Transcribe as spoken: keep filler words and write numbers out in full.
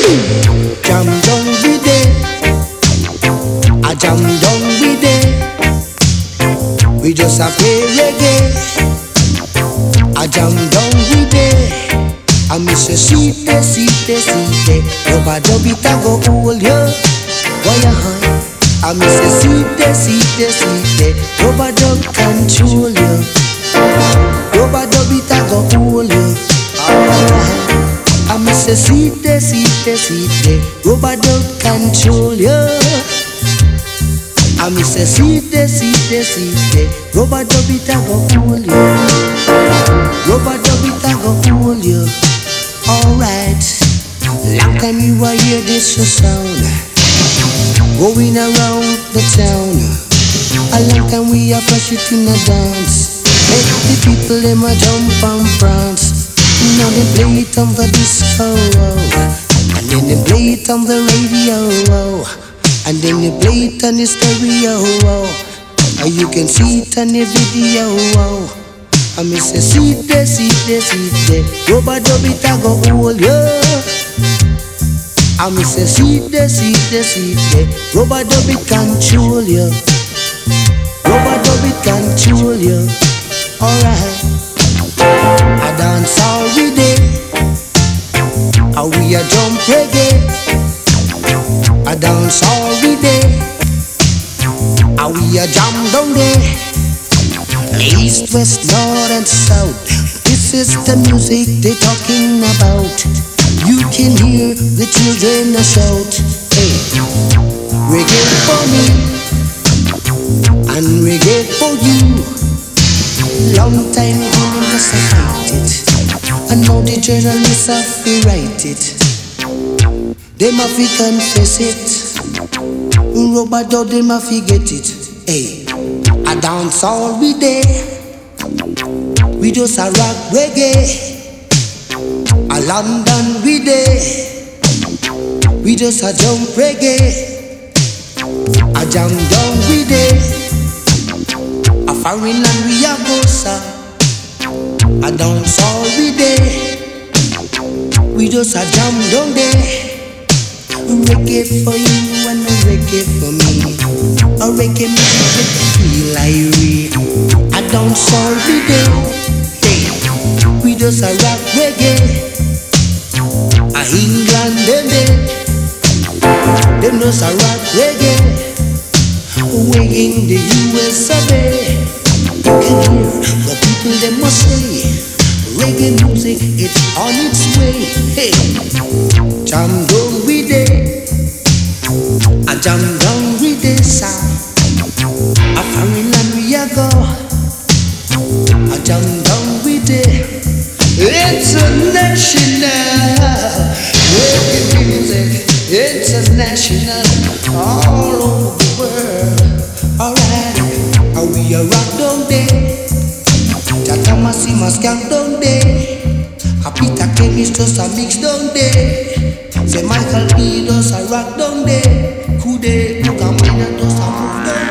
Jam down we day, a jam down we day. We just a play reggae, a jam down we day. I miss a seat, a seat, a seat. Nobody beat a go hold you. Why you high? I miss a seat, a seat, a seat. Nobody control you. Nobody beat a go hold you. Alright. I miss a seat, a seat, a seat. Nobody control you. I miss a seat, a seat, a seat. Nobody beat a go hold you. Nobody beat a go hold you. Alright, long time you a hear this sound going around the town. A long time we a flash it in a dance. Make the people them a jump and prance. Now they play it on the disco, and then they play it on the radio, and then they play it on the stereo, and you can see it on the video. I miss a seat there, seat there, seat there. Nobody beat a go hold you. I miss a seat there, seat there, seat there. Nobody beat control you. Nobody beat control you. Alright. I dance all we day. How we a jump reggae. I dance all we day. How we a jam down there. East, west, north and south. This is the music they're talking about. You can hear the children a shout. Hey, reggae for me and reggae for you. Long time coming us to fight it, and now the journalists have to write it. They ma fi confess it. Robado they ma fi get it. Hey. I dance all we day. We just a rock reggae. A London we day. We just a jump reggae. A jam down we day. A foreign land we a go sir. A dance all we day. We just a jam down there. Reggae for you and a reggae for me. A reggae music make me feel like I dance all the day. Hey, we just a rock reggae. A England them day. Them just a rock reggae. Way in the U S A. You can hear the people them must say reggae music it's on its way. Hey, jam down we day. A jam down we day sound. A foreign land we a go. A jam down we day. International reggae music. International all over the world. Alright, are we a rock down day? Tata Massima skank down day. A Peter King is just a mix down day. Say Michael B does a rock down day. Kude Kuka Mina does a move down day.